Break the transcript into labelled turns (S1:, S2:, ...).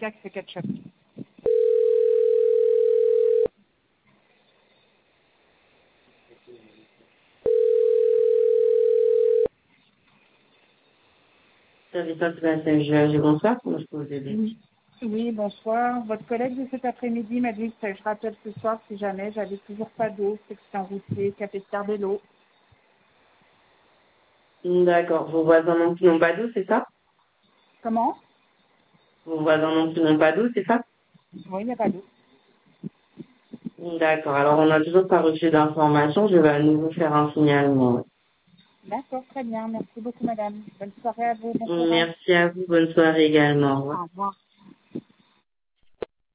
S1: quelqu'un qui fait ketchup.
S2: Service international GAG, bonsoir, comment je peux vous aider?
S1: Oui. Oui, bonsoir. Votre collègue de cet après-midi m'a dit que je rappelle ce soir si jamais j'avais toujours pas d'eau, c'est que c'est un routier qui a fait faire de l'eau.
S2: D'accord, vos voisins non plus n'ont pas d'eau, c'est ça?
S1: Comment?
S2: Vos voisins non plus n'ont pas d'eau, c'est ça?
S1: Oui, il n'y a pas d'eau.
S2: D'accord, alors on n'a toujours pas reçu d'informations, je vais à nouveau faire un signalement.
S1: D'accord, très bien. Merci beaucoup, madame. Bonne soirée à vous. Bon courage.
S2: Merci à vous, bonne soirée également. Au revoir.
S1: Au revoir.